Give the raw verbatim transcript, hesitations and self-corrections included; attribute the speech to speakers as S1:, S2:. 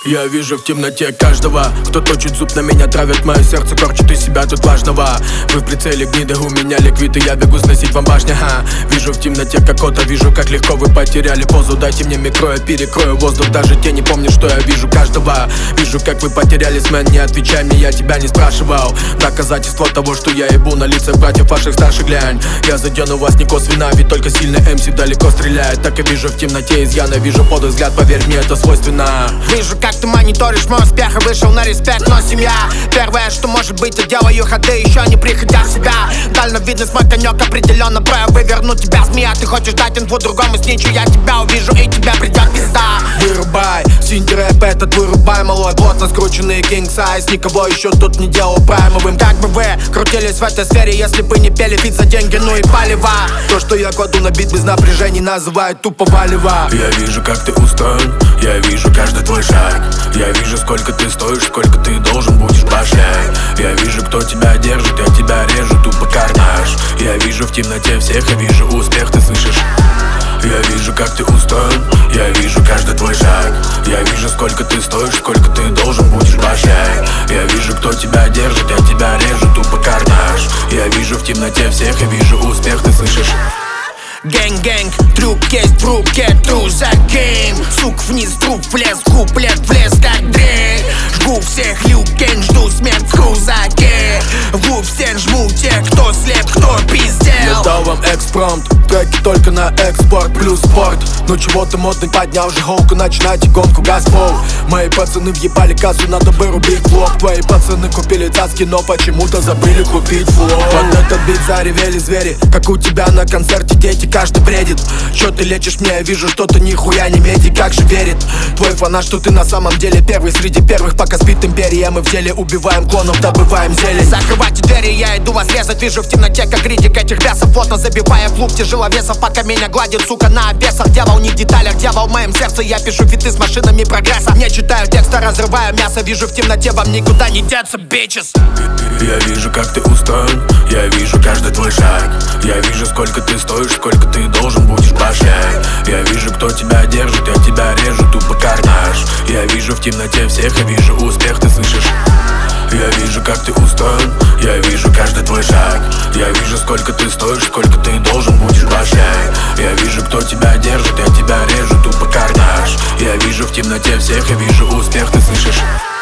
S1: Я вижу в темноте каждого, кто точит зуб на меня, травит мое сердце, корчит из себя тут важного. Вы в прицеле гниды, у меня ликвид, и я бегу сносить вам башни, ха. Вижу в темноте как кота, вижу как легко вы потеряли позу. Дайте мне микро, я перекрою воздух, даже тени помнят, что я вижу каждого. Вижу как вы потерялись, мэн, не отвечай мне, я тебя не спрашивал. Доказательство того, что я ебу на лицах братьев ваших старших, глянь. Я задену вас не косвенно, ведь только сильный эм си далеко стреляет. Так и вижу в темноте изъяна, вижу под взгляд, поверь мне, это свойственно.
S2: Вижу, как ты мониторишь мой успех и вышел на респект, но семья первое, что может быть, я делаю ходы, еще не приходя в себя. Дальновидность мой конек, определенно прав, выверну тебя, змея. Ты хочешь дать инфу другому сничу, я тебя увижу и тебя придет пизда.
S1: Вырубай, синди рэп этот вырубай, малой, плотно скрученный king size. Никого еще тут не делал праймовым.
S2: Как бы вы крутились в этой сфере, если бы не пели бит за деньги, ну и палево.
S1: То, что я кладу на бит без напряжений, называют тупо валево. Я вижу, как ты устроен, я вижу каждый твой шаг. Я вижу, сколько ты стоишь, сколько ты должен будешь башней. Я вижу, кто тебя держит, я тебя режу, тупо карнаж. Я вижу в темноте всех, я вижу успех, ты слышишь? Я вижу, как ты устроен, я вижу каждый твой шаг. Я вижу, сколько ты стоишь, сколько ты должен будешь башней. Я вижу, кто тебя держит, я тебя режу, тупо карнаж. Я вижу в темноте всех, я вижу успех, ты слышишь?
S2: Гэнг-гэнг, трюк есть в руке, тру за гейм. Сук вниз, труп влез, куплет влез как дрейк. Жгу всех, люкен, жду смерть в крузаке. В губ стен жму тех, кто слеп, кто пиздел.
S1: Я дал вам экспромт, треки только на экспорт плюс спорт. Ну чего ты модный, поднял же холку, начинайте гонку, газпол. Мои пацаны въебали кассу, надо бы рубить флоп. Твои пацаны купили цацки, но почему-то забыли купить флоп. Под этот бит заревели звери, как у тебя на концерте дети, каждый бредит. Чё ты лечишь мне, я вижу, что ты нихуя не медик, как же верит твой фанат, что ты на самом деле первый среди первых. Пока спит империя, мы в деле убиваем клонов, добываем зелень.
S2: Закрывайте двери, я иду вас резать, вижу в темноте, как критик этих бесов. Плотно забивая клуб тяжеловесов, пока меня гладит, сука, на обесах. Дьявол не в деталях, дьявол в моем сердце. Я пишу фиты с машинами прогресса, не читаю текста, разрываю мясо. Вижу в темноте, вам никуда не деться, бичес.
S1: Я вижу, как ты устроен, я вижу каждый твой шаг. Я вижу, сколько ты стоишь, сколько ты должен будешь башней. Я вижу, кто тебя держит, я тебя режу, тупо карнаж. Я вижу в темноте всех, я вижу успех, ты слышишь? Я вижу, как ты устроен, я вижу каждый твой шаг. Я вижу, сколько ты стоишь, сколько ты должен будешь башней. Я вижу, кто тебя держит, я тебя режу, тупо карнаж. Я вижу в темноте всех, я вижу успех, ты слышишь?